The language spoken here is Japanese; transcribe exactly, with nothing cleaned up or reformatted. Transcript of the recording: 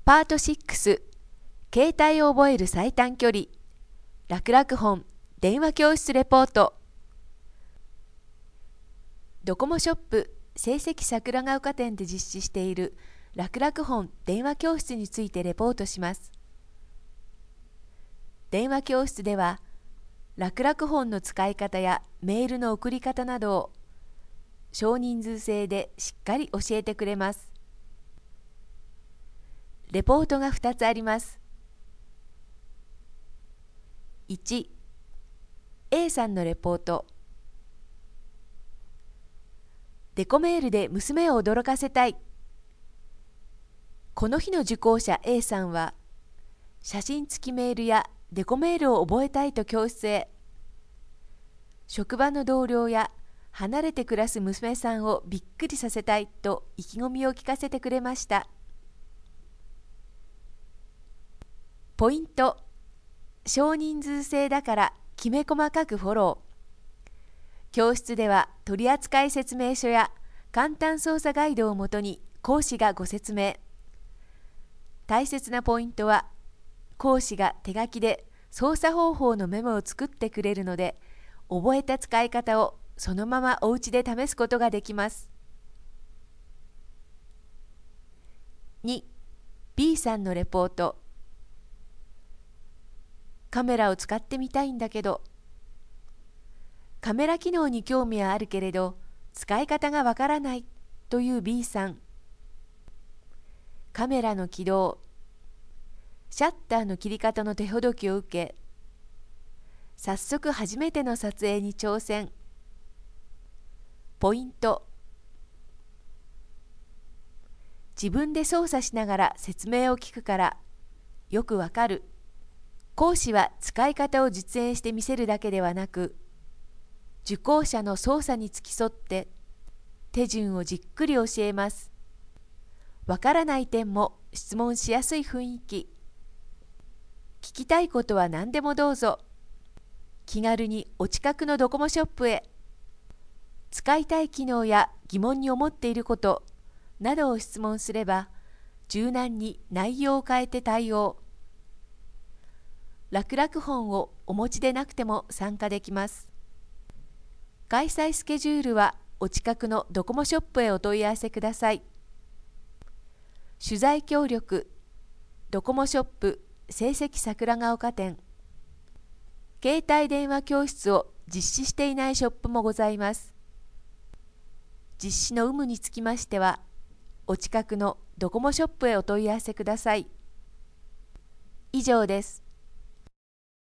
パートろく、携帯を覚える最短距離、楽々本電話教室レポート。ドコモショップ成績桜ヶ丘店で実施している楽々本電話教室についてレポートします。電話教室では、楽々本の使い方やメールの送り方などを少人数制でしっかり教えてくれます。レポートがふたつあります。いち、A さんのレポート。デコメールで娘を驚かせたい。この日の受講者 A さんは、写真付きメールやデコメールを覚えたいと教室へ。職場の同僚や離れて暮らす娘さんをびっくりさせたいと意気込みを聞かせてくれました。ポイント。少人数制だからきめ細かくフォロー。教室では取扱説明書や簡単操作ガイドをもとに講師がご説明。大切なポイントは、講師が手書きで操作方法のメモを作ってくれるので、覚えた使い方をそのままお家で試すことができます。に、B さんのレポート。カメラを使ってみたいんだけど、カメラ機能に興味はあるけれど、使い方がわからないという B さん。カメラの起動、シャッターの切り方の手ほどきを受け、早速初めての撮影に挑戦。ポイント。自分で操作しながら説明を聞くからよくわかる。講師は使い方を実演して見せるだけではなく、受講者の操作に付き添って手順をじっくり教えます。わからない点も質問しやすい雰囲気。聞きたいことは何でもどうぞ。気軽にお近くのドコモショップへ。使いたい機能や疑問に思っていることなどを質問すれば、柔軟に内容を変えて対応。楽々本をお持ちでなくても参加できます。開催スケジュールはお近くのドコモショップへお問い合わせください。取材協力、ドコモショップ成績桜ヶ丘店。携帯電話教室を実施していないショップもございます。実施の有無につきましては、お近くのドコモショップへお問い合わせください。以上です。